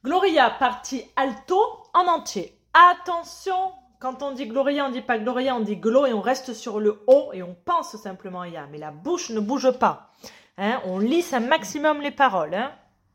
Gloria, partie alto en entier. Attention, quand on dit Gloria, on ne dit pas Gloria, on dit Glo et on reste sur le O et on pense simplement Ya. Mais la bouche ne bouge pas. Hein, on lisse un maximum les paroles. Hein.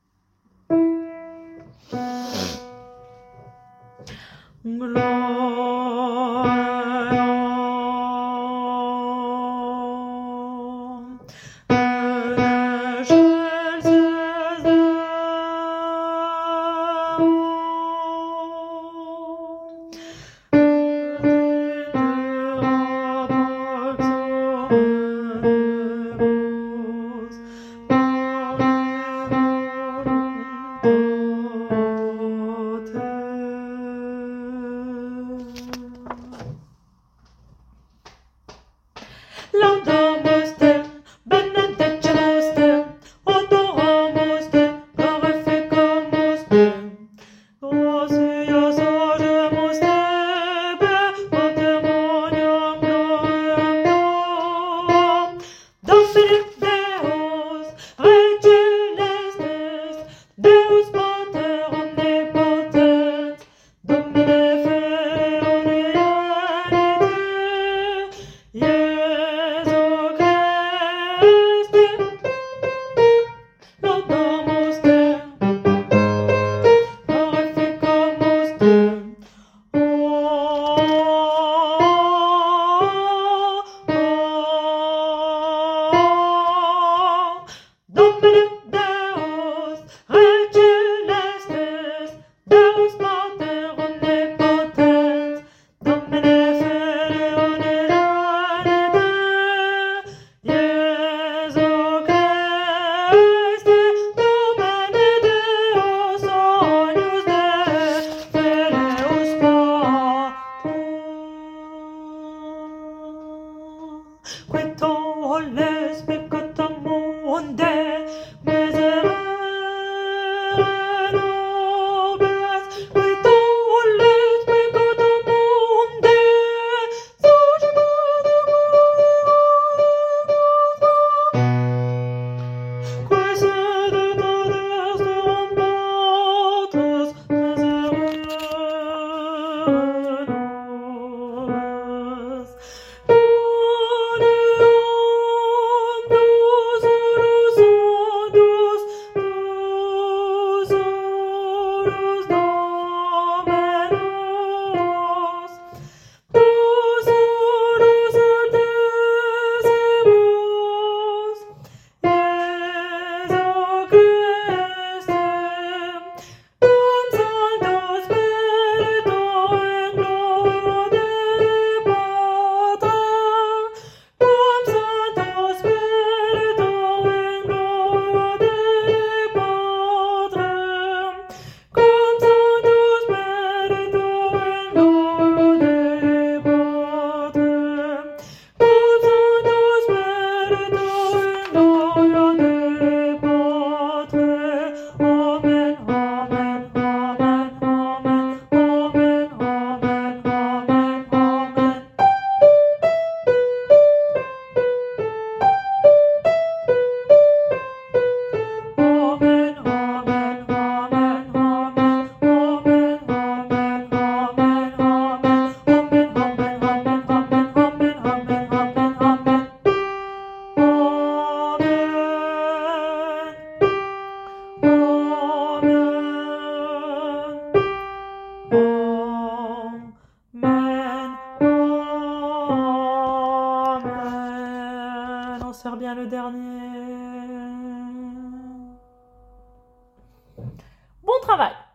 On sert bien le dernier. Bon travail!